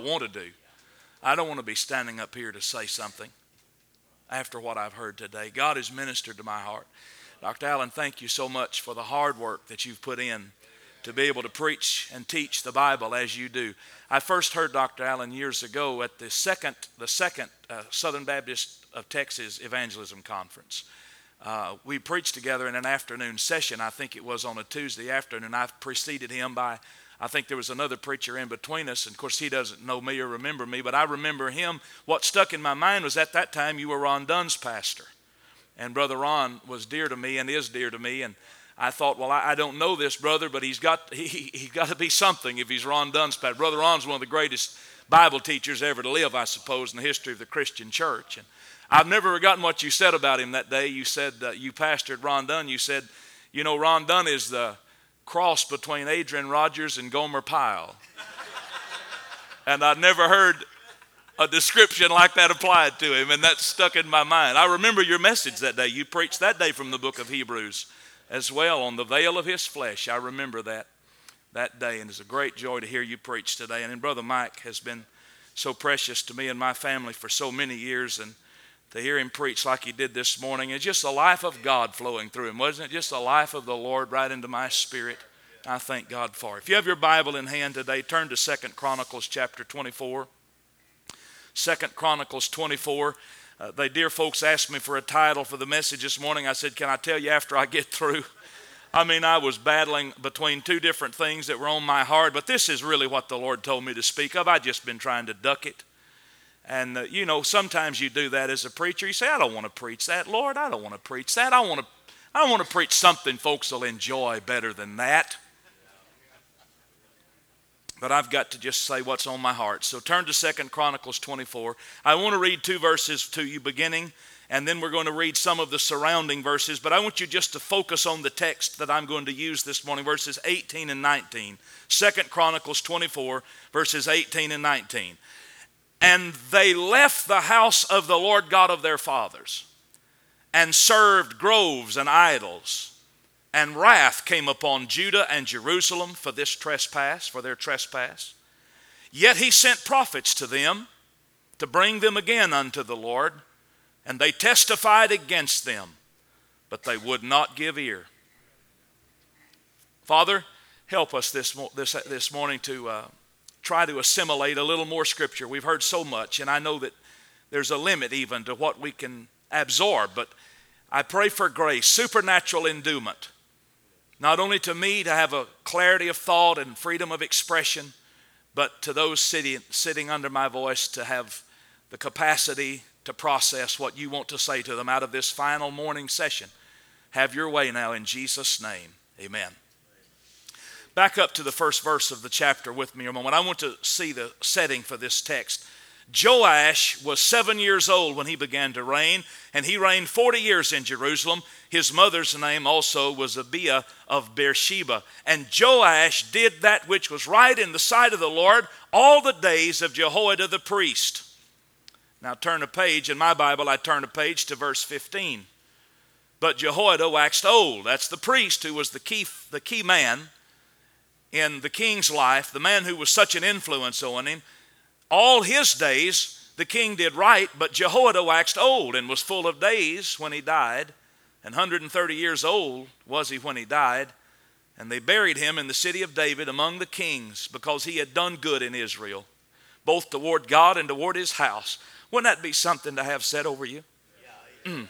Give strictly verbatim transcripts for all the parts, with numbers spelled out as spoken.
want to do. I don't want to be standing up here to say something after what I've heard today. God has ministered to my heart. Doctor Allen, thank you so much for the hard work that you've put in to be able to preach and teach the Bible as you do. I first heard Doctor Allen years ago at the second, the second uh, Southern Baptist of Texas Evangelism Conference. Uh, we preached together in an afternoon session. I think it was on a Tuesday afternoon. I preceded him by, I think there was another preacher in between us. And of course, he doesn't know me or remember me, but I remember him. What stuck in my mind was at that time you were Ron Dunn's pastor. And Brother Ron was dear to me and is dear to me. And I thought, well, I, I don't know this brother, but he's got he, he's got to be something if he's Ron Dunn's pastor. Brother Ron's one of the greatest Bible teachers ever to live, I suppose, in the history of the Christian church. And I've never forgotten what you said about him that day. You said uh, you pastored Ron Dunn. You said, you know, Ron Dunn is the cross between Adrian Rogers and Gomer Pyle. And I'd never heard a description like that applied to him, and that stuck in my mind. I remember your message that day. You preached that day from the book of Hebrews as well on the veil of his flesh. I remember that that day, and it's a great joy to hear you preach today. And then Brother Mike has been so precious to me and my family for so many years, and to hear him preach like he did this morning, it's just the life of God flowing through him, wasn't it? Just the life of the Lord right into my spirit. I thank God for it. If you have your Bible in hand today, turn to Second Chronicles chapter twenty-four. Second Chronicles twenty-four. Uh, they dear folks asked me for a title for the message this morning. I said, can I tell you after I get through? I mean, I was battling between two different things that were on my heart, but this is really what the Lord told me to speak of. I've just been trying to duck it. And, uh, you know, sometimes you do that as a preacher. You say, I don't want to preach that. Lord, I don't want to preach that. I want to, I want to preach something folks will enjoy better than that. But I've got to just say what's on my heart. So turn to Second Chronicles twenty-four. I want to read two verses to you beginning, and then we're going to read some of the surrounding verses. But I want you just to focus on the text that I'm going to use this morning, verses eighteen and nineteen. Second Chronicles twenty-four, verses eighteen and nineteen. And they left the house of the Lord God of their fathers, and served groves and idols. And wrath came upon Judah and Jerusalem for this trespass, for their trespass. Yet he sent prophets to them to bring them again unto the Lord, and they testified against them, but they would not give ear. Father, help us this, this, this morning to uh, try to assimilate a little more Scripture. We've heard so much, and I know that there's a limit even to what we can absorb, but I pray for grace, supernatural endowment. Not only to me to have a clarity of thought and freedom of expression, but to those sitting, sitting under my voice to have the capacity to process what you want to say to them out of this final morning session. Have your way now in Jesus' name. Amen. Back up to the first verse of the chapter with me a moment. I want to see the setting for this text. Joash was seven years old when he began to reign, and he reigned forty years in Jerusalem. His mother's name also was Abiah of Beersheba. And Joash did that which was right in the sight of the Lord all the days of Jehoiada the priest. Now turn a page. In my Bible, I turn a page to verse fifteen. But Jehoiada waxed old. That's the priest who was the key, the key man in the king's life, the man who was such an influence on him. All his days the king did right, but Jehoiada waxed old and was full of days when he died. And one hundred thirty years old was he when he died. And they buried him in the city of David among the kings, because he had done good in Israel, both toward God and toward his house. Wouldn't that be something to have said over you? Mm.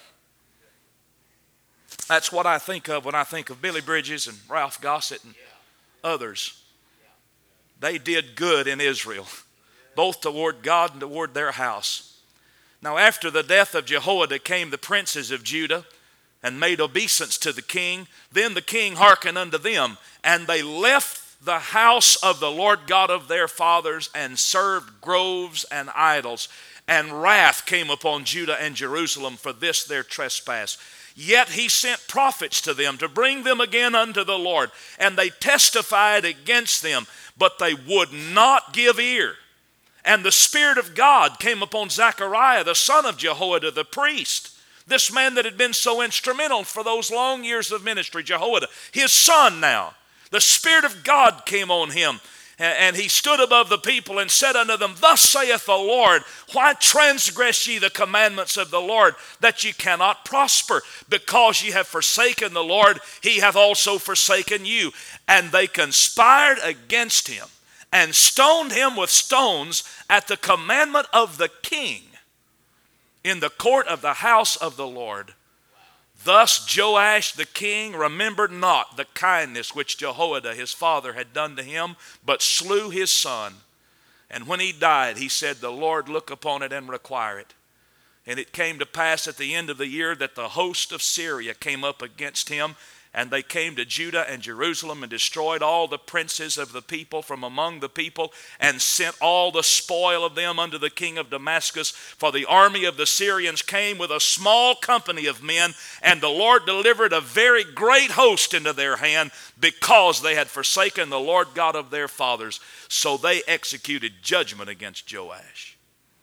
That's what I think of when I think of Billy Bridges and Ralph Gossett and others. They did good in Israel, both toward God and toward their house. Now after the death of Jehoiada came the princes of Judah, and made obeisance to the king. Then the king hearkened unto them, and they left the house of the Lord God of their fathers, and served groves and idols. And wrath came upon Judah and Jerusalem for this their trespass. Yet he sent prophets to them to bring them again unto the Lord, and they testified against them, but they would not give ear. And the Spirit of God came upon Zechariah, the son of Jehoiada the priest, this man that had been so instrumental for those long years of ministry, Jehoiada, his son now. The Spirit of God came on him, And he stood above the people and said unto them, Thus saith the Lord, why transgress ye the commandments of the Lord, that ye cannot prosper? Because ye have forsaken the Lord, he hath also forsaken you. And they conspired against him, and stoned him with stones at the commandment of the king in the court of the house of the Lord. Thus Joash the king remembered not the kindness which Jehoiada his father had done to him, but slew his son. And when he died, he said, The Lord look upon it and require it. And it came to pass at the end of the year that the host of Syria came up against him, and they came to Judah and Jerusalem and destroyed all the princes of the people from among the people, and sent all the spoil of them unto the king of Damascus. For the army of the Syrians came with a small company of men, and the Lord delivered a very great host into their hand, because they had forsaken the Lord God of their fathers. So they executed judgment against Joash.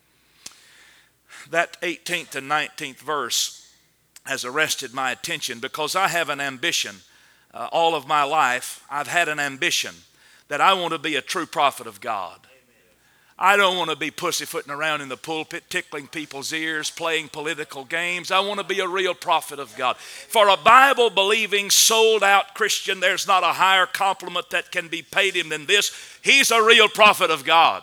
That eighteenth and nineteenth verse has arrested my attention, because I have an ambition. Uh, all of my life, I've had an ambition that I want to be a true prophet of God. I don't want to be pussyfooting around in the pulpit, tickling people's ears, playing political games. I want to be a real prophet of God. For a Bible-believing, sold-out Christian, there's not a higher compliment that can be paid him than this. He's a real prophet of God.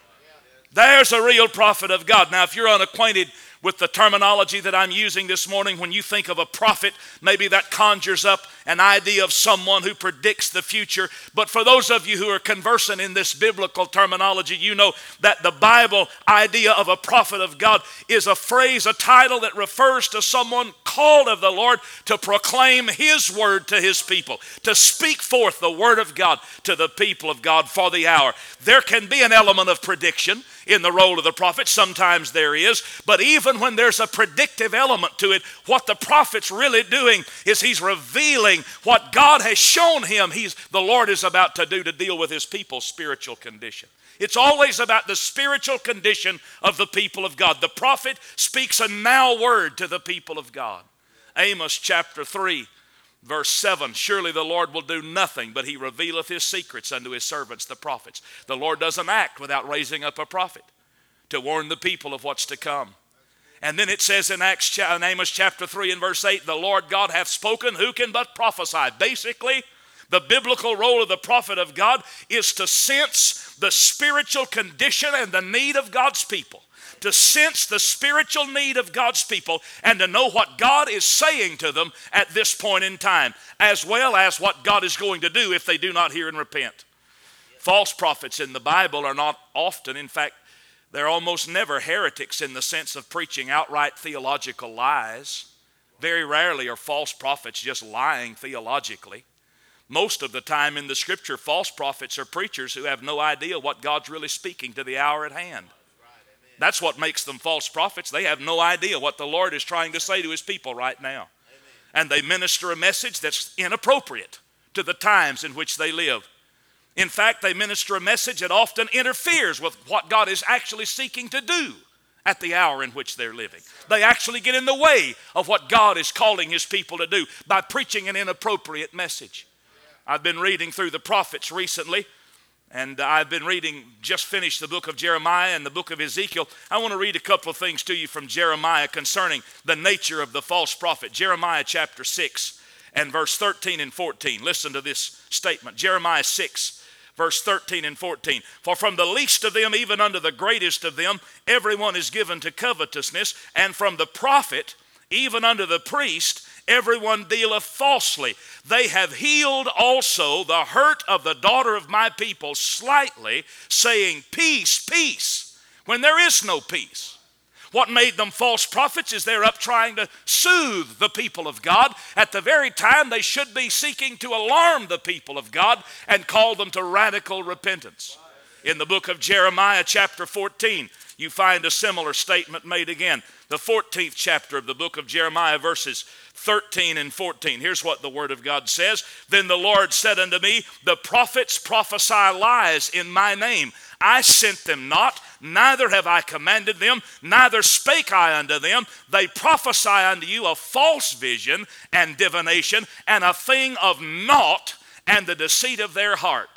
There's a real prophet of God. Now, if you're unacquainted with the terminology that I'm using this morning, when you think of a prophet, maybe that conjures up an idea of someone who predicts the future. But for those of you who are conversant in this biblical terminology, you know that the Bible idea of a prophet of God is a phrase, a title that refers to someone called of the Lord to proclaim his word to his people, to speak forth the word of God to the people of God for the hour. There can be an element of prediction in the role of the prophet. Sometimes there is. But even when there's a predictive element to it, what the prophet's really doing is he's revealing what God has shown him he's, the Lord is about to do to deal with his people's spiritual condition. It's always about the spiritual condition of the people of God. The prophet speaks a now word to the people of God. Amos chapter three, verse seven, surely the Lord will do nothing, but he revealeth his secrets unto his servants, the prophets. The Lord doesn't act without raising up a prophet to warn the people of what's to come. And then it says in, Acts, in Amos chapter three and verse eight, the Lord God hath spoken, who can but prophesy? Basically, the biblical role of the prophet of God is to sense the spiritual condition and the need of God's people. To sense the spiritual need of God's people and to know what God is saying to them at this point in time, as well as what God is going to do if they do not hear and repent. False prophets in the Bible are not often, in fact, they're almost never heretics in the sense of preaching outright theological lies. Very rarely are false prophets just lying theologically. Most of the time in the scripture, false prophets are preachers who have no idea what God's really speaking to the hour at hand. That's what makes them false prophets. They have no idea what the Lord is trying to say to his people right now. And they minister a message that's inappropriate to the times in which they live. In fact, they minister a message that often interferes with what God is actually seeking to do at the hour in which they're living. They actually get in the way of what God is calling his people to do by preaching an inappropriate message. I've been reading through the prophets recently, and I've been reading, just finished the book of Jeremiah and the book of Ezekiel. I want to read a couple of things to you from Jeremiah concerning the nature of the false prophet. Jeremiah chapter six and verse thirteen and fourteen. Listen to this statement. Jeremiah six. Verse thirteen and fourteen, for from the least of them even unto the greatest of them everyone is given to covetousness, and from the prophet even unto the priest everyone dealeth falsely. They have healed also the hurt of the daughter of my people slightly, saying peace, peace, when there is no peace. What made them false prophets is they're up trying to soothe the people of God at the very time they should be seeking to alarm the people of God and call them to radical repentance. In the book of Jeremiah chapter fourteen, you find a similar statement made again. The fourteenth chapter of the book of Jeremiah, verses thirteen and fourteen. Here's what the word of God says. Then the Lord said unto me, the prophets prophesy lies in my name. I sent them not, neither have I commanded them, neither spake I unto them. They prophesy unto you a false vision and divination, and a thing of naught, and the deceit of their heart.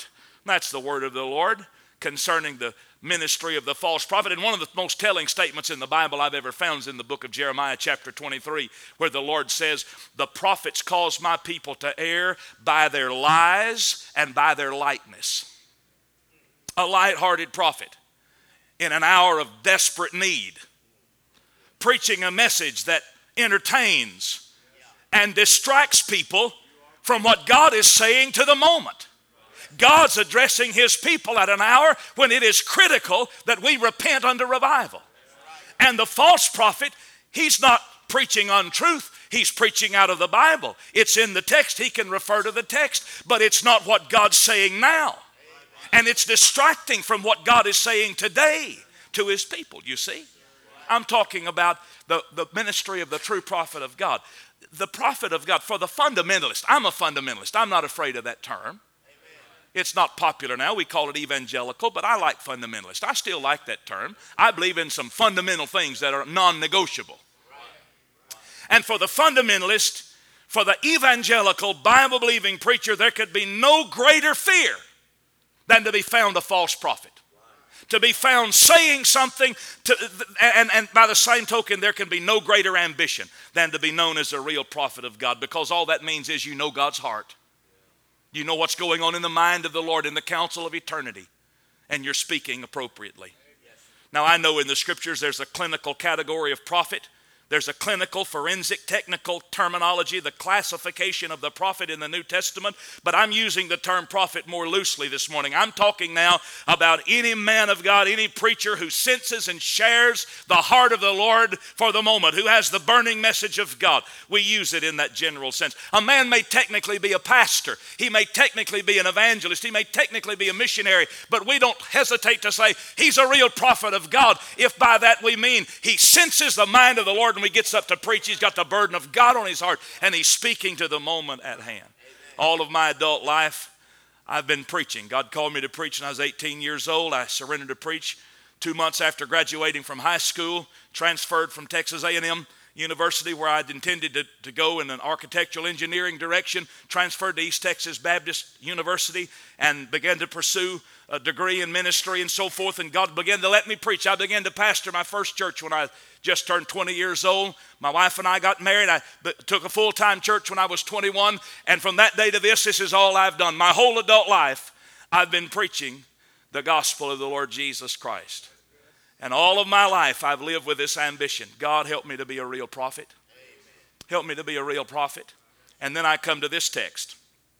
That's the word of the Lord concerning the ministry of the false prophet. And one of the most telling statements in the Bible I've ever found is in the book of Jeremiah chapter twenty-three, where the Lord says, the prophets cause my people to err by their lies and by their lightness. A light-hearted prophet in an hour of desperate need, preaching a message that entertains and distracts people from what God is saying to the moment. God's addressing his people at an hour when it is critical that we repent unto revival. And the false prophet, he's not preaching untruth. He's preaching out of the Bible. It's in the text. He can refer to the text, but it's not what God's saying now. And it's distracting from what God is saying today to his people, you see. I'm talking about the, the ministry of the true prophet of God. The prophet of God, for the fundamentalist. I'm a fundamentalist. I'm not afraid of that term. It's not popular now. We call it evangelical, but I like fundamentalist. I still like that term. I believe in some fundamental things that are non-negotiable. And for the fundamentalist, for the evangelical, Bible-believing preacher, there could be no greater fear than to be found a false prophet. To be found saying something, to, and, and by the same token, there can be no greater ambition than to be known as a real prophet of God, because all that means is you know God's heart. You know what's going on in the mind of the Lord in the council of eternity, and you're speaking appropriately. Now, I know in the scriptures there's a clinical category of prophet. There's a clinical, forensic, technical terminology, the classification of the prophet in the New Testament, but I'm using the term prophet more loosely this morning. I'm talking now about any man of God, any preacher who senses and shares the heart of the Lord for the moment, who has the burning message of God. We use it in that general sense. A man may technically be a pastor. He may technically be an evangelist. He may technically be a missionary, but we don't hesitate to say he's a real prophet of God if by that we mean he senses the mind of the Lord. When he gets up to preach, he's got the burden of God on his heart, and he's speaking to the moment at hand. Amen. All of my adult life, I've been preaching. God called me to preach when I was eighteen years old. I surrendered to preach two months after graduating from high school, transferred from Texas A and M University, where I'd intended to, to go in an architectural engineering direction, transferred to East Texas Baptist University, and began to pursue a degree in ministry and so forth, and God began to let me preach. I began to pastor my first church when I just turned twenty years old. My wife and I got married. I took a full-time church when I was twenty-one, and from that day to this, this is all I've done. My whole adult life, I've been preaching the gospel of the Lord Jesus Christ. And all of my life, I've lived with this ambition. God, help me to be a real prophet. Help me to be a real prophet. And then I come to this text.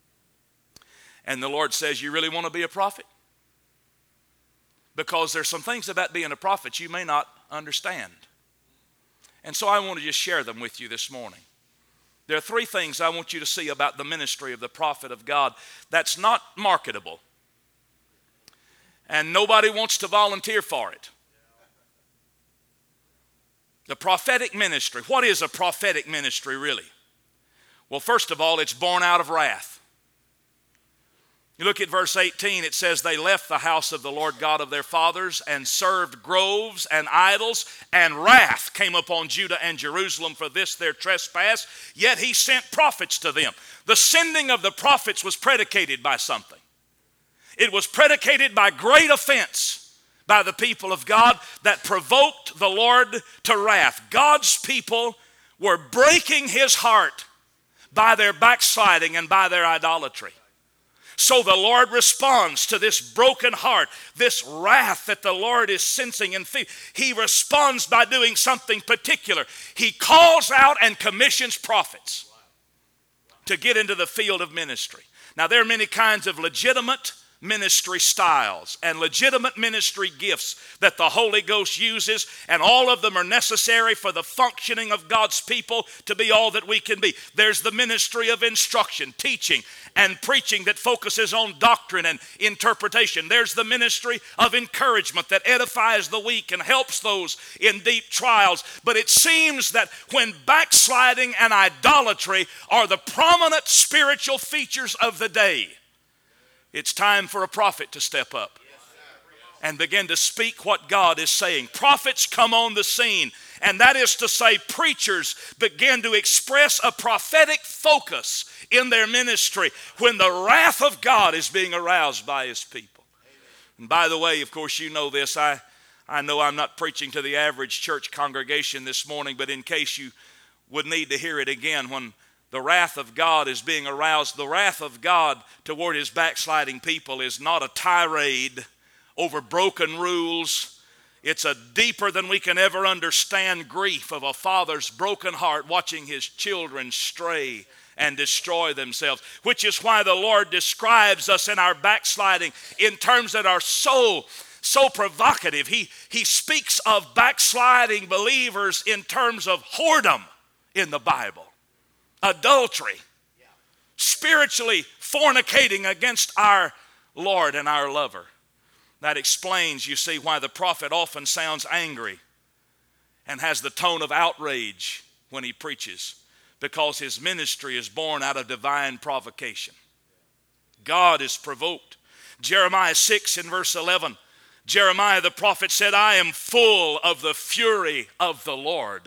And the Lord says, you really want to be a prophet? Because there's some things about being a prophet you may not understand. And so I want to just share them with you this morning. There are three things I want you to see about the ministry of the prophet of God that's not marketable. And nobody wants to volunteer for it. The prophetic ministry. What is a prophetic ministry really? Well, first of all, it's born out of wrath. You look at verse eighteen, it says, they left the house of the Lord God of their fathers and served groves and idols, and wrath came upon Judah and Jerusalem for this their trespass, yet he sent prophets to them. The sending of the prophets was predicated by something. It was predicated by great offense by the people of God that provoked the Lord to wrath. God's people were breaking his heart by their backsliding and by their idolatry. So the Lord responds to this broken heart, this wrath that the Lord is sensing and feeling. He responds by doing something particular. He calls out and commissions prophets to get into the field of ministry. Now, there are many kinds of legitimate ministry styles and legitimate ministry gifts that the Holy Ghost uses, and all of them are necessary for the functioning of God's people to be all that we can be. There's the ministry of instruction, teaching, and preaching that focuses on doctrine and interpretation. There's the ministry of encouragement that edifies the weak and helps those in deep trials. But it seems that when backsliding and idolatry are the prominent spiritual features of the day, it's time for a prophet to step up and begin to speak what God is saying. Prophets come on the scene And that is to say, preachers begin to express a prophetic focus in their ministry when the wrath of God is being aroused by his people. And by the way, of course, you know this. I, I know I'm not preaching to the average church congregation this morning, but in case you would need to hear it again, when the wrath of God is being aroused, the wrath of God toward his backsliding people is not a tirade over broken rules. It's a deeper than we can ever understand grief of a father's broken heart watching his children stray and destroy themselves, which is why the Lord describes us in our backsliding in terms that are so, so provocative. He, he speaks of backsliding believers in terms of whoredom in the Bible, adultery, spiritually fornicating against our Lord and our lover. That explains, you see, why the prophet often sounds angry and has the tone of outrage when he preaches, because his ministry is born out of divine provocation. God is provoked. Jeremiah six in verse eleven, Jeremiah the prophet said, I am full of the fury of the Lord.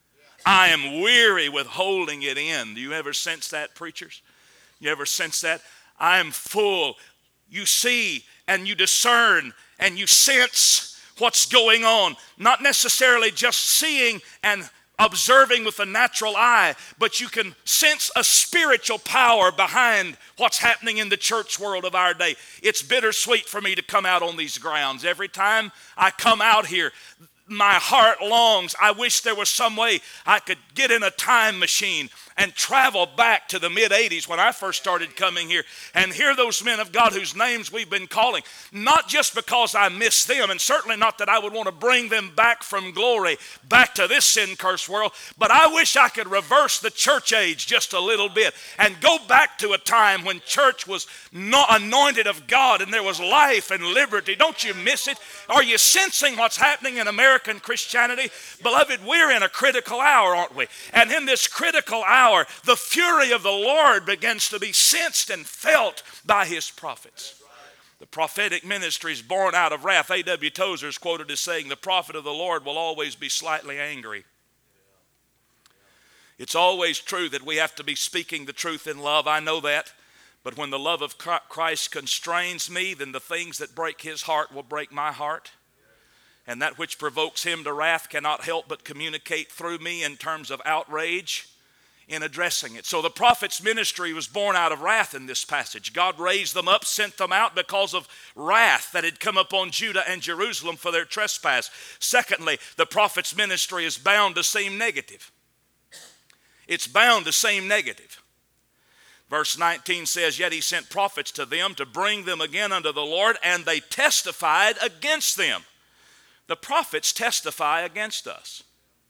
I am weary with holding it in. Do you ever sense that, preachers? You ever sense that? I am full. You see and you discern and you sense what's going on. Not necessarily just seeing and observing with the natural eye, but you can sense a spiritual power behind what's happening in the church world of our day. It's bittersweet for me to come out on these grounds. Every time I come out here, my heart longs. I wish there was some way I could get in a time machine and travel back to the mid eighties when I first started coming here and hear those men of God whose names we've been calling. Not just because I miss them, and certainly not that I would want to bring them back from glory back to this sin-cursed world, but I wish I could reverse the church age just a little bit and go back to a time when church was not anointed of God and there was life and liberty. Don't you miss it? Are you sensing what's happening in American Christianity? Beloved, we're in a critical hour, aren't we? And in this critical hour, the fury of the Lord begins to be sensed and felt by his prophets. The prophetic ministry is born out of wrath. A W Tozer is quoted as saying, the prophet of the Lord will always be slightly angry. It's always true that we have to be speaking the truth in love. I know that. But when the love of Christ constrains me, then the things that break his heart will break my heart. And that which provokes him to wrath cannot help but communicate through me in terms of outrage in addressing it. So the prophet's ministry was born out of wrath in this passage. God raised them up, sent them out because of wrath that had come upon Judah and Jerusalem for their trespass. Secondly, the prophet's ministry is bound to seem negative. It's bound to seem negative. Verse nineteen says, yet he sent prophets to them to bring them again unto the Lord, and they testified against them. The prophets testify against us.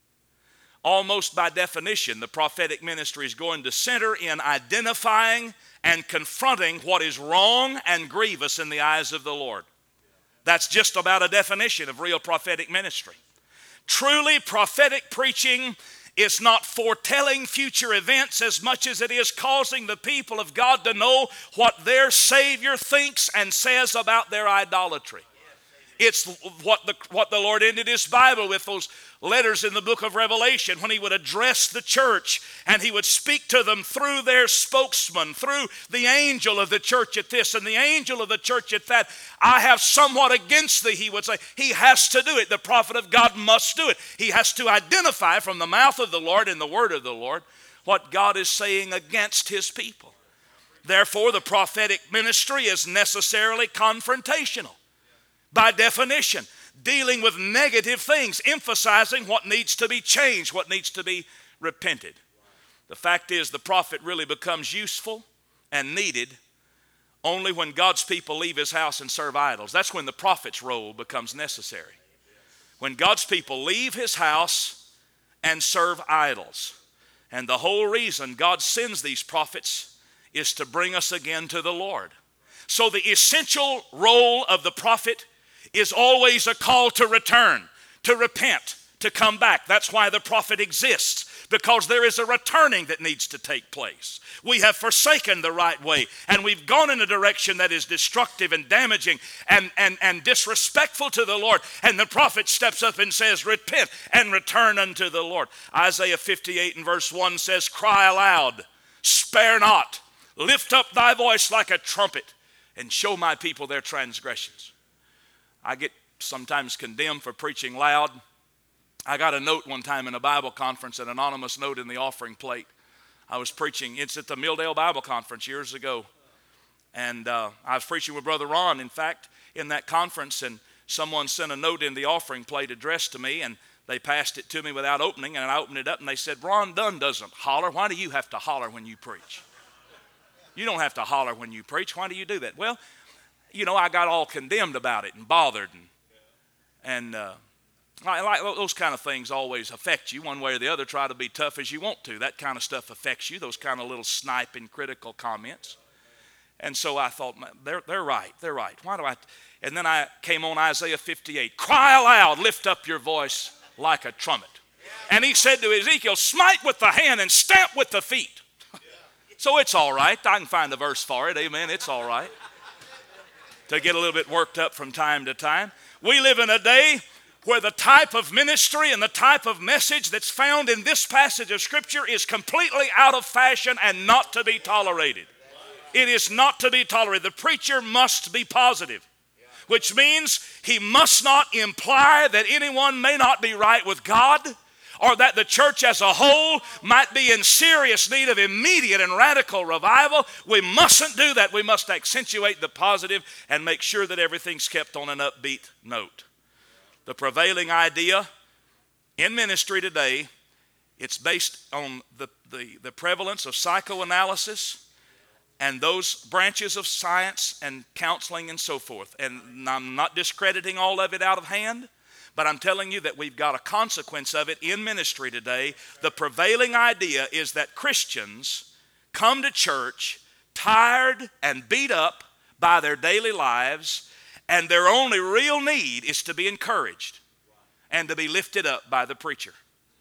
Almost by definition, the prophetic ministry is going to center in identifying and confronting what is wrong and grievous in the eyes of the Lord. That's just about a definition of real prophetic ministry. Truly prophetic preaching is not foretelling future events as much as it is causing the people of God to know what their Savior thinks and says about their idolatry. It's what the, what the Lord ended his Bible with, those letters in the book of Revelation, when he would address the church and he would speak to them through their spokesman, through the angel of the church at this and the angel of the church at that. I have somewhat against thee, he would say. He has to do it. The prophet of God must do it. He has to identify from the mouth of the Lord and the word of the Lord what God is saying against his people. Therefore, the prophetic ministry is necessarily confrontational. By definition, dealing with negative things, emphasizing what needs to be changed, what needs to be repented. The fact is, the prophet really becomes useful and needed only when God's people leave his house and serve idols. That's when the prophet's role becomes necessary. When God's people leave his house and serve idols. And the whole reason God sends these prophets is to bring us again to the Lord. So the essential role of the prophet is always a call to return, to repent, to come back. That's why the prophet exists, because there is a returning that needs to take place. We have forsaken the right way, and we've gone in a direction that is destructive and damaging and, and, and disrespectful to the Lord. And the prophet steps up and says, repent and return unto the Lord. Isaiah fifty-eight and verse one says, cry aloud, spare not, lift up thy voice like a trumpet, and show my people their transgressions. I get sometimes condemned for preaching loud. I got a note one time in a Bible conference, an anonymous note in the offering plate. I was preaching, it's at the Milldale Bible Conference years ago. And uh, I was preaching with Brother Ron, in fact, in that conference, and someone sent a note in the offering plate addressed to me, and they passed it to me without opening, and I opened it up, and they said, Ron Dunn doesn't holler. Why do you have to holler when you preach? You don't have to holler when you preach. Why do you do that? Well, you know, I got all condemned about it and bothered, and, and uh, I, like those kind of things always affect you one way or the other. Try to be tough as you want to. That kind of stuff affects you, those kind of little sniping, critical comments. And so I thought, they're, they're right, they're right. Why do I? And then I came on Isaiah fifty-eight. Cry aloud, lift up your voice like a trumpet. And he said to Ezekiel, smite with the hand and stamp with the feet. So it's all right. I can find the verse for it. Amen. It's all right to get a little bit worked up from time to time. We live in a day where the type of ministry and the type of message that's found in this passage of Scripture is completely out of fashion and not to be tolerated. It is not to be tolerated. The preacher must be positive, which means he must not imply that anyone may not be right with God, or that the church as a whole might be in serious need of immediate and radical revival. We mustn't do that. We must accentuate the positive and make sure that everything's kept on an upbeat note. The prevailing idea in ministry today, it's based on the, the, the prevalence of psychoanalysis and those branches of science and counseling and so forth. And I'm not discrediting all of it out of hand, but I'm telling you that we've got a consequence of it in ministry today. The prevailing idea is that Christians come to church tired and beat up by their daily lives, and their only real need is to be encouraged and to be lifted up by the preacher.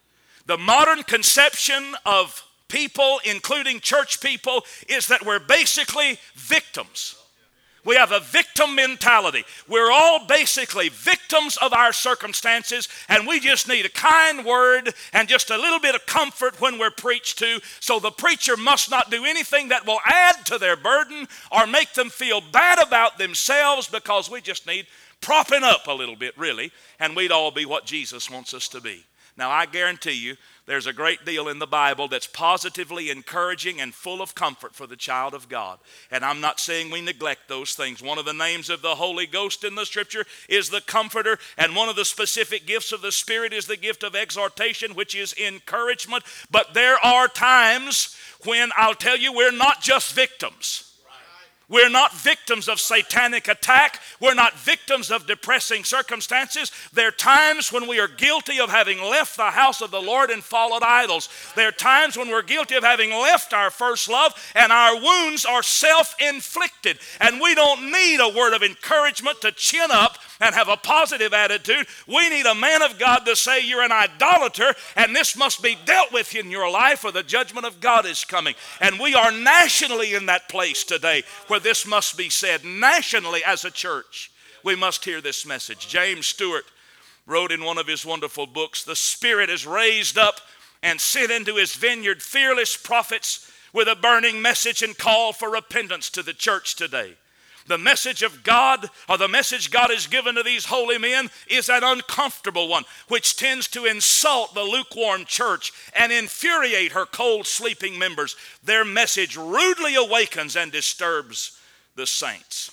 The modern conception of people, including church people, is that we're basically victims. We have a victim mentality. We're all basically victims of our circumstances, and we just need a kind word and just a little bit of comfort when we're preached to. So the preacher must not do anything that will add to their burden or make them feel bad about themselves, because we just need propping up a little bit, really, and we'd all be what Jesus wants us to be. Now, I guarantee you, there's a great deal in the Bible that's positively encouraging and full of comfort for the child of God. And I'm not saying we neglect those things. One of the names of the Holy Ghost in the Scripture is the Comforter, and one of the specific gifts of the Spirit is the gift of exhortation, which is encouragement. But there are times when, I'll tell you, we're not just victims. We're not victims of satanic attack. We're not victims of depressing circumstances. There are times when we are guilty of having left the house of the Lord and followed idols. There are times when we're guilty of having left our first love, and our wounds are self-inflicted. And we don't need a word of encouragement to chin up and have a positive attitude. We need a man of God to say, you're an idolater, and this must be dealt with in your life, or the judgment of God is coming. And we are nationally in that place today where this must be said. Nationally, as a church, we must hear this message. James Stewart wrote in one of his wonderful books, the Spirit is raised up and sent into his vineyard fearless prophets with a burning message and call for repentance to the church today. The message of God, or the message God has given to these holy men, is an uncomfortable one, which tends to insult the lukewarm church and infuriate her cold sleeping members. Their message rudely awakens and disturbs the saints.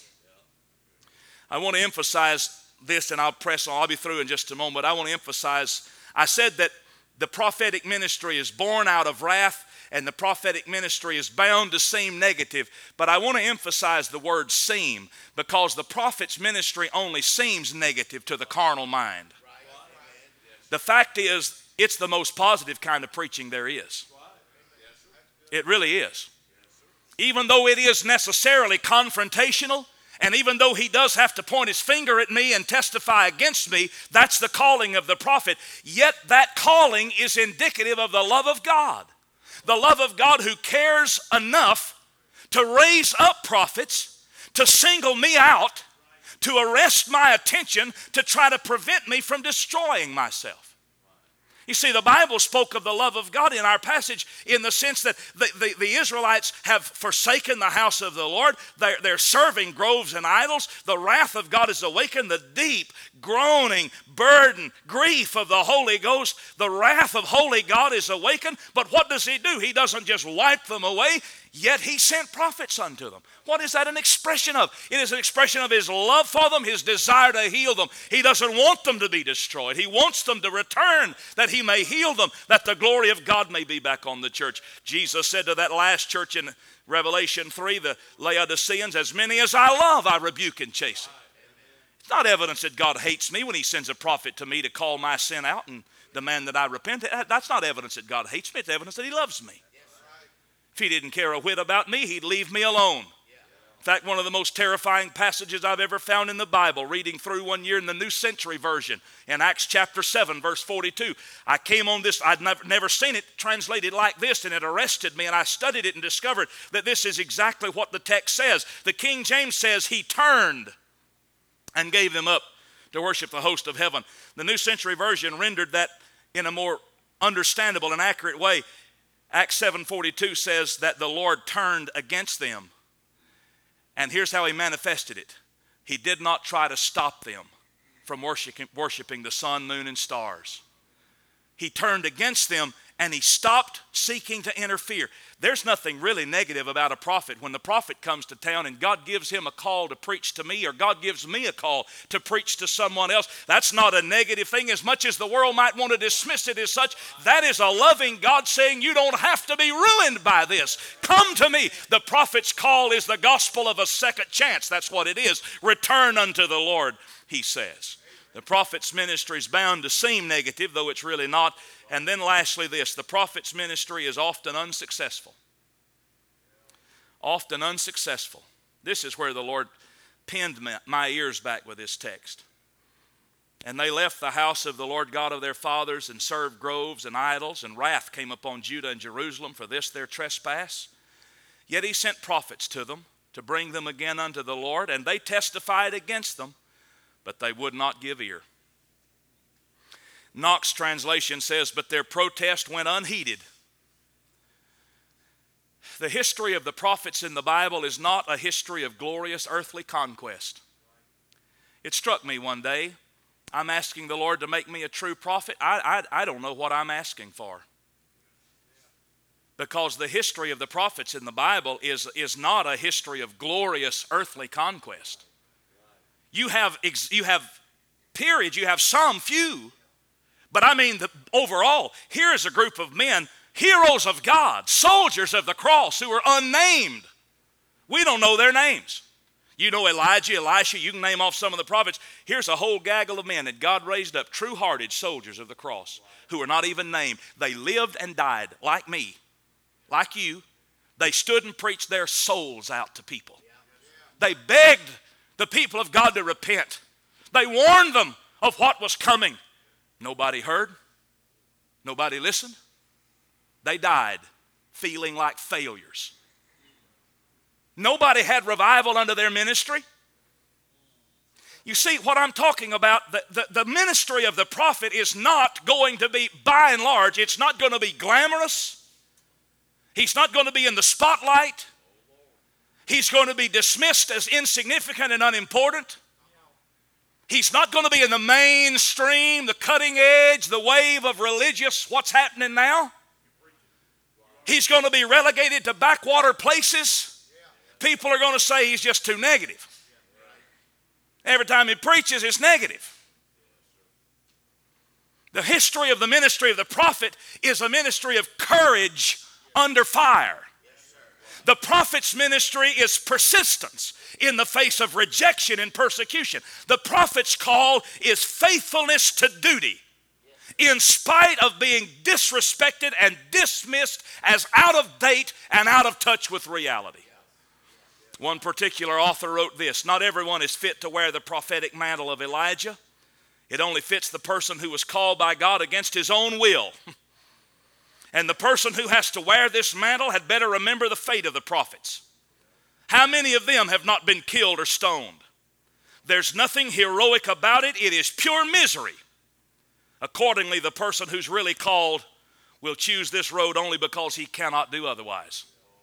I want to emphasize this, and I'll press on. I'll be through in just a moment. I want to emphasize, I said that the prophetic ministry is born out of wrath, and the prophetic ministry is bound to seem negative. But I want to emphasize the word seem, because the prophet's ministry only seems negative to the carnal mind. The fact is, it's the most positive kind of preaching there is. It really is. Even though it is necessarily confrontational And even though he does have to point his finger at me and testify against me, that's the calling of the prophet. Yet that calling is indicative of the love of God. The love of God who cares enough to raise up prophets, to single me out, to arrest my attention, to try to prevent me from destroying myself. You see, the Bible spoke of the love of God in our passage in the sense that the, the, the Israelites have forsaken the house of the Lord. They're, they're serving groves and idols. The wrath of God is awakened. The deep, groaning, burden, grief of the Holy Ghost, the wrath of holy God is awakened. But what does he do? He doesn't just wipe them away. Yet he sent prophets unto them. What is that an expression of? It is an expression of his love for them, his desire to heal them. He doesn't want them to be destroyed. He wants them to return that he may heal them, that the glory of God may be back on the church. Jesus said to that last church in Revelation three, the Laodiceans, as many as I love, I rebuke and chasten. It's not evidence that God hates me when he sends a prophet to me to call my sin out and demand that I repent. That's not evidence that God hates me. It's evidence that he loves me. If he didn't care a whit about me, he'd leave me alone. In fact, one of the most terrifying passages I've ever found in the Bible, reading through one year in the New Century Version, in Acts chapter seven, verse forty-two. I came on this, I'd never, never seen it translated like this, and it arrested me, and I studied it and discovered that this is exactly what the text says. The King James says, he turned and gave them up to worship the host of heaven. The New Century Version rendered that in a more understandable and accurate way. Acts seven forty-two says that the Lord turned against them. And here's how he manifested it. He did not try to stop them from worshiping, worshiping the sun, moon, and stars. He turned against them and he stopped seeking to interfere. There's nothing really negative about a prophet. When the prophet comes to town and God gives him a call to preach to me, or God gives me a call to preach to someone else, that's not a negative thing. As much as the world might want to dismiss it as such, that is a loving God saying, you don't have to be ruined by this. Come to me. The prophet's call is the gospel of a second chance. That's what it is. Return unto the Lord, he says. The prophet's ministry is bound to seem negative, though it's really not. And then lastly this, the prophet's ministry is often unsuccessful. Often unsuccessful. This is where the Lord pinned my ears back with this text. And they left the house of the Lord God of their fathers and served groves and idols, and wrath came upon Judah and Jerusalem for this their trespass. Yet he sent prophets to them to bring them again unto the Lord, and they testified against them, but they would not give ear. Knox translation says, but their protest went unheeded. The history of the prophets in the Bible is not a history of glorious earthly conquest. It struck me one day, I'm asking the Lord to make me a true prophet. I, I, I don't know what I'm asking for. Because the history of the prophets in the Bible is, is not a history of glorious earthly conquest. You have, you have periods, you have some few, but I mean the, overall, here is a group of men, heroes of God, soldiers of the cross who are unnamed. We don't know their names. You know Elijah, Elisha, you can name off some of the prophets. Here's a whole gaggle of men that God raised up, true-hearted soldiers of the cross who are not even named. They lived and died like me, like you. They stood and preached their souls out to people. They begged the people of God to repent. They warned them of what was coming. Nobody heard. Nobody listened. They died feeling like failures. Nobody had revival under their ministry. You see what I'm talking about, the, the, the ministry of the prophet is not going to be, by and large, it's not going to be glamorous. He's not going to be in the spotlight. He's going to be dismissed as insignificant and unimportant. He's not going to be in the mainstream, the cutting edge, the wave of religious, what's happening now. He's going to be relegated to backwater places. People are going to say he's just too negative. Every time he preaches, it's negative. The history of the ministry of the prophet is a ministry of courage under fire. The prophet's ministry is persistence in the face of rejection and persecution. The prophet's call is faithfulness to duty in spite of being disrespected and dismissed as out of date and out of touch with reality. One particular author wrote this: not everyone is fit to wear the prophetic mantle of Elijah. It only fits the person who was called by God against his own will. And the person who has to wear this mantle had better remember the fate of the prophets. How many of them have not been killed or stoned? There's nothing heroic about it. It is pure misery. Accordingly, the person who's really called will choose this road only because he cannot do otherwise.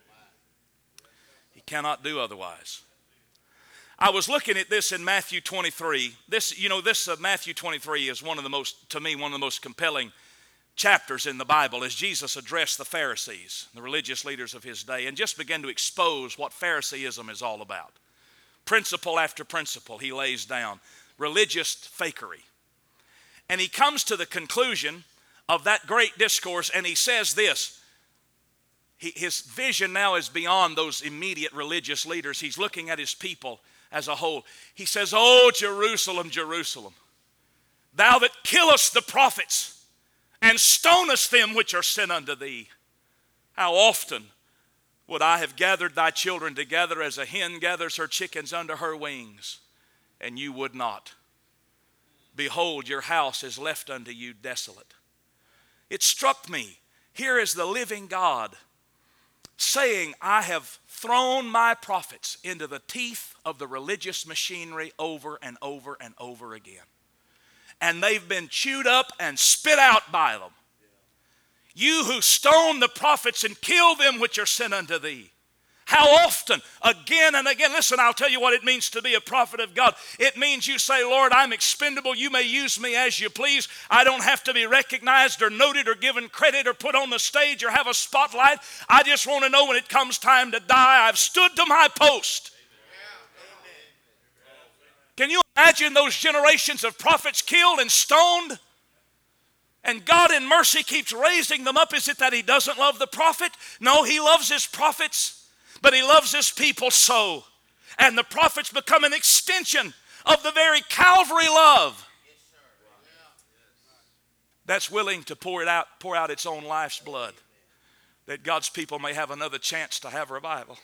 He cannot do otherwise. I was looking at this in Matthew twenty-three. This, you know, this uh, Matthew twenty-three is one of the most, to me, one of the most compelling chapters in the Bible, as Jesus addressed the Pharisees, the religious leaders of his day, and just began to expose what Phariseeism is all about. Principle after principle he lays down, religious fakery. And he comes to the conclusion of that great discourse, and he says this. He, his vision now is beyond those immediate religious leaders. He's looking at his people as a whole. He says, "O Jerusalem, Jerusalem, thou that killest the prophets and stonest them which are sent unto thee, how often would I have gathered thy children together as a hen gathers her chickens under her wings, and you would not. Behold, your house is left unto you desolate." It struck me, here is the living God saying, I have thrown my prophets into the teeth of the religious machinery over and over and over again. And they've been chewed up and spit out by them. You who stone the prophets and kill them which are sent unto thee. How often, again and again. Listen, I'll tell you what it means to be a prophet of God. It means you say, Lord, I'm expendable. You may use me as you please. I don't have to be recognized or noted or given credit or put on the stage or have a spotlight. I just want to know when it comes time to die, I've stood to my post. Can you imagine those generations of prophets killed and stoned? And God in mercy keeps raising them up. Is it that he doesn't love the prophet? No, he loves his prophets. But he loves his people so. And the prophets become an extension of the very Calvary love that's willing to pour it out, pour out its own life's blood, that God's people may have another chance to have revival.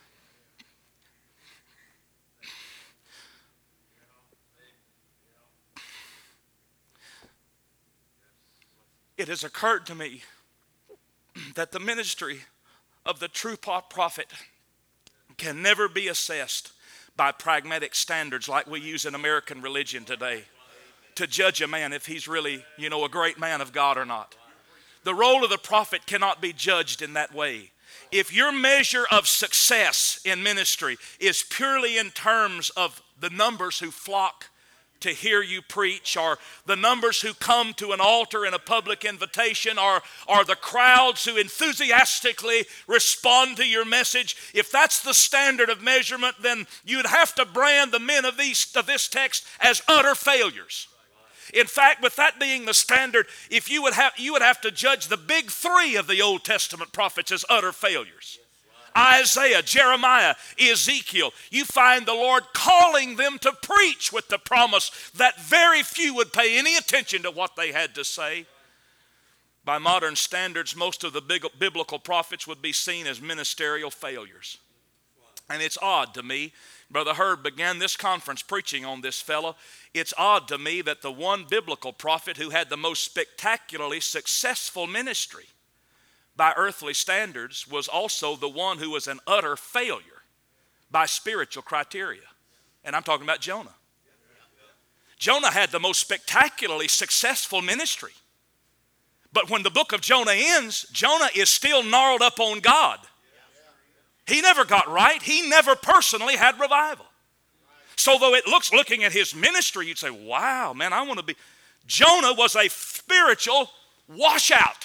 It has occurred to me that the ministry of the true prophet can never be assessed by pragmatic standards like we use in American religion today to judge a man if he's really, you know, a great man of God or not. The role of the prophet cannot be judged in that way. If your measure of success in ministry is purely in terms of the numbers who flock to hear you preach, or the numbers who come to an altar in a public invitation, or, or the crowds who enthusiastically respond to your message, if that's the standard of measurement, then you'd have to brand the men of, these, of this text as utter failures. In fact, with that being the standard, if you would have, you would have to judge the big three of the Old Testament prophets as utter failures. Isaiah, Jeremiah, Ezekiel. You find the Lord calling them to preach with the promise that very few would pay any attention to what they had to say. By modern standards, most of the big biblical prophets would be seen as ministerial failures. And it's odd to me, Brother Herb began this conference preaching on this fellow. It's odd to me that the one biblical prophet who had the most spectacularly successful ministry by earthly standards was also the one who was an utter failure by spiritual criteria. And I'm talking about Jonah. Jonah had the most spectacularly successful ministry. But when the book of Jonah ends, Jonah is still gnarled up on God. He never got right. He never personally had revival. So though it looks, looking at his ministry, you'd say, wow, man, I want to be. Jonah was a spiritual washout.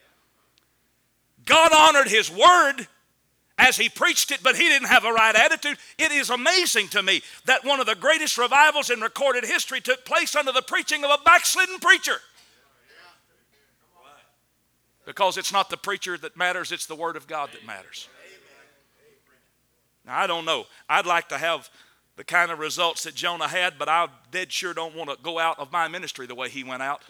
God honored his word as he preached it, but he didn't have a right attitude. It is amazing to me that one of the greatest revivals in recorded history took place under the preaching of a backslidden preacher. Because it's not the preacher that matters, it's the word of God that matters. Now, I don't know. I'd like to have the kind of results that Jonah had, but I dead sure don't want to go out of my ministry the way he went out.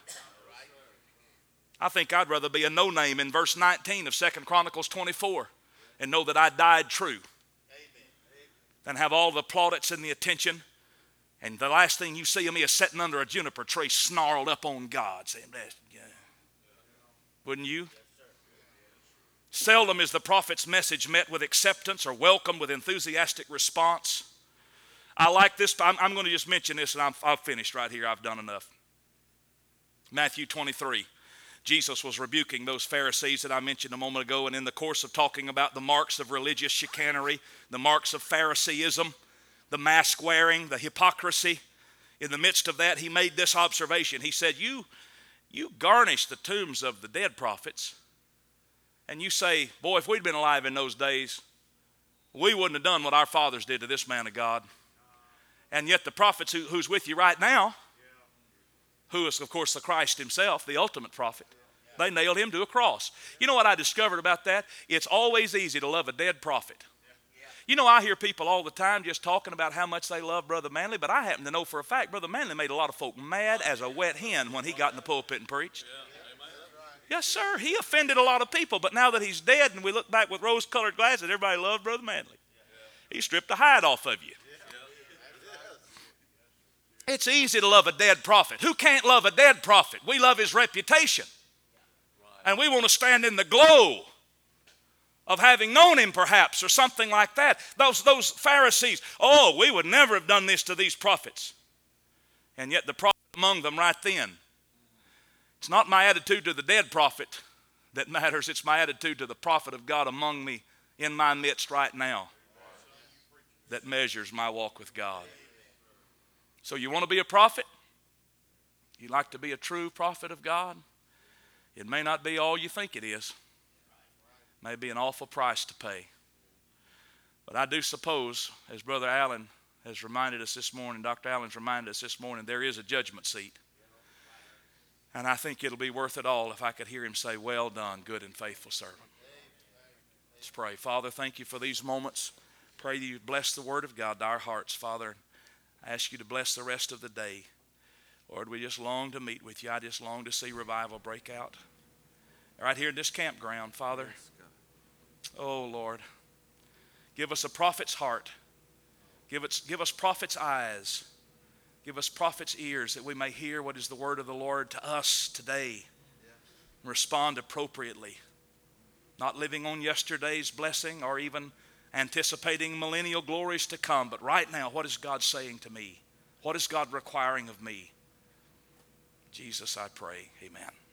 I think I'd rather be a no-name in verse nineteen of Second Chronicles twenty-four and know that I died true. than have all the plaudits and the attention. And the last thing you see of me is sitting under a juniper tree snarled up on God, saying, yeah. Wouldn't you? Seldom is the prophet's message met with acceptance or welcomed with enthusiastic response. I like this. I'm, I'm going to just mention this, and I'm, I've finished right here. I've done enough. Matthew twenty-three. Jesus was rebuking those Pharisees that I mentioned a moment ago, and in the course of talking about the marks of religious chicanery, the marks of Phariseeism, the mask wearing, the hypocrisy, in the midst of that, he made this observation. He said, you, you garnish the tombs of the dead prophets, and you say, boy, if we'd been alive in those days, we wouldn't have done what our fathers did to this man of God. And yet the prophets who, who's with you right now, who is, of course, the Christ himself, the ultimate prophet, they nailed him to a cross. You know what I discovered about that? It's always easy to love a dead prophet. You know, I hear people all the time just talking about how much they love Brother Manley, but I happen to know for a fact Brother Manley made a lot of folk mad as a wet hen when he got in the pulpit and preached. Yes, sir. He offended a lot of people, but now that he's dead and we look back with rose-colored glasses, everybody loved Brother Manley. He stripped the hide off of you. It's easy to love a dead prophet. Who can't love a dead prophet? We love his reputation. And we want to stand in the glow of having known him perhaps, or something like that. Those, those Pharisees, oh, we would never have done this to these prophets. And yet the prophet among them right then. It's not my attitude to the dead prophet that matters. It's my attitude to the prophet of God among me, in my midst right now, that measures my walk with God. So you want to be a prophet? You like to be a true prophet of God? It may not be all you think it is. May be an awful price to pay. But I do suppose, as Brother Allen has reminded us this morning, Doctor Allen's reminded us this morning, there is a judgment seat. And I think it'll be worth it all if I could hear him say, well done, good and faithful servant. Let's pray. Father, thank you for these moments. Pray that you bless the word of God to our hearts. Father, I ask you to bless the rest of the day. Lord, we just long to meet with you. I just long to see revival break out. Right here in this campground, Father. Oh, Lord, give us a prophet's heart. Give us, give us prophet's eyes. Give us prophet's ears that we may hear what is the word of the Lord to us today and respond appropriately. Not living on yesterday's blessing or even anticipating millennial glories to come, but right now, what is God saying to me? What is God requiring of me? Jesus, I pray. Amen.